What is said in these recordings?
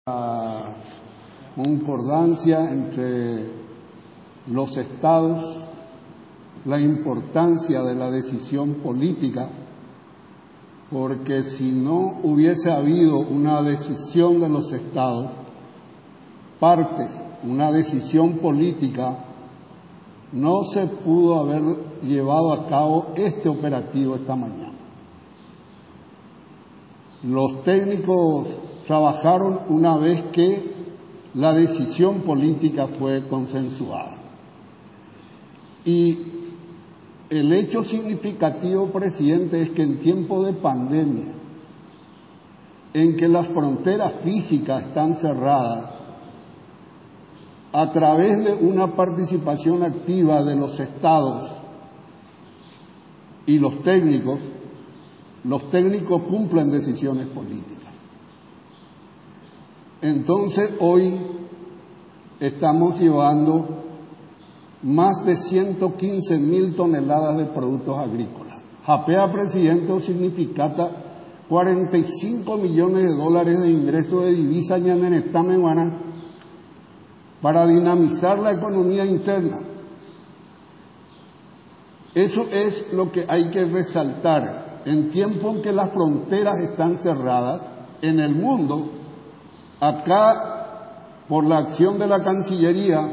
La concordancia entre los estados, la importancia de la decisión política, porque si no hubiese habido una decisión de los estados, una decisión política, no se pudo haber llevado a cabo este operativo esta mañana. Los técnicos trabajaron una vez que la decisión política fue consensuada. Y el hecho significativo, presidente, es que en tiempo de pandemia, en que las fronteras físicas están cerradas, a través de una participación activa de los estados y los técnicos cumplen decisiones políticas. Entonces, hoy estamos llevando más de 115.000 toneladas de productos agrícolas. Japea, presidente, significata 45 millones de dólares de ingresos de divisa ñanenetameguana para dinamizar la economía interna. Eso es lo que hay que resaltar. En tiempo en que las fronteras están cerradas en el mundo, acá, por la acción de la Cancillería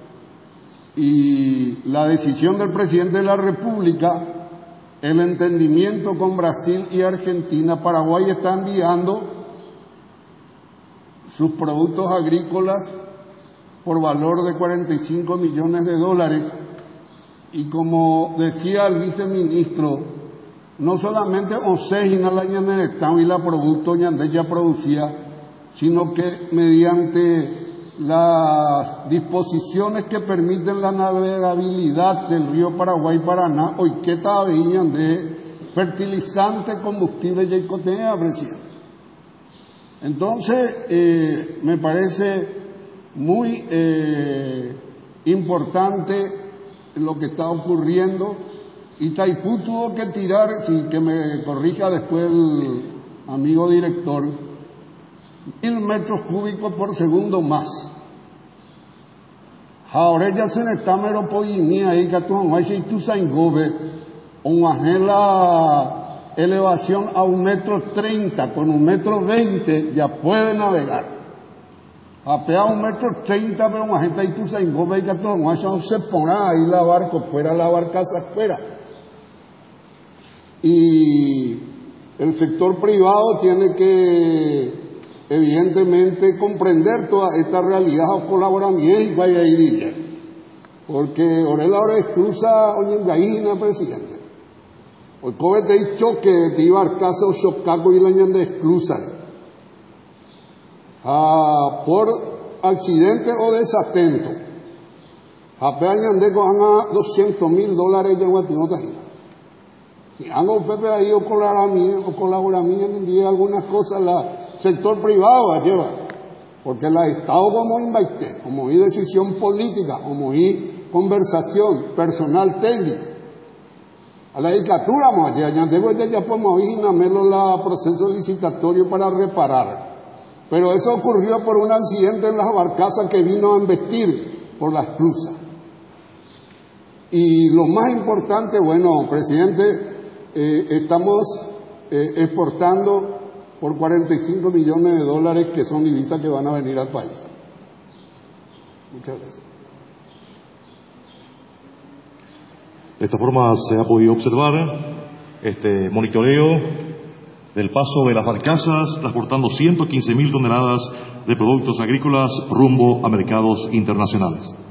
y la decisión del presidente de la República, el entendimiento con Brasil y Argentina, Paraguay está enviando sus productos agrícolas por valor de 45 millones de dólares. Y como decía el viceministro, no solamente Osegina la ñanenetán y la producto ñande ya producía, sino que mediante las disposiciones que permiten la navegabilidad del río Paraguay-Paraná, hoy que tabeñan de fertilizante, combustible y ecotea, presidente. Entonces, me parece muy importante lo que está ocurriendo, y Taipú tuvo que tirar, que me corrija después el amigo director, 1.000 metros cúbicos por segundo más. Ahora ya se nectamero poimía ahí que tu saingobe, la elevación a 1,30 m, con 1,20 m ya puede navegar. Apea 1,30 m, pero una gente ahí tu saingobe y que no se pondrá ahí la barcaza fuera. Y el sector privado tiene que evidentemente comprender toda esta realidad o colaboramiento y vaya a ir, porque ahora la hora exclusa oñengaína, presidente. Hoy cobe te he choque de ibar casa o chocaco y la ñande exclusa por accidente o desatento. Apea ñande con $200,000 ya guatinota. Y hago Pepe ahí o colaboramiento en algunas cosas sector privado lleva, porque el Estado como invaite, como hay decisión política, como hay conversación personal técnica, a la dedicatura ya podemos ir la proceso licitatorio para reparar, pero eso ocurrió por un accidente en las barcazas que vino a embestir por la esclusa. Y lo más importante, bueno, presidente, estamos exportando por 45 millones de dólares que son divisas que van a venir al país. Muchas gracias. De esta forma se ha podido observar este monitoreo del paso de las barcazas transportando 115.000 toneladas de productos agrícolas rumbo a mercados internacionales.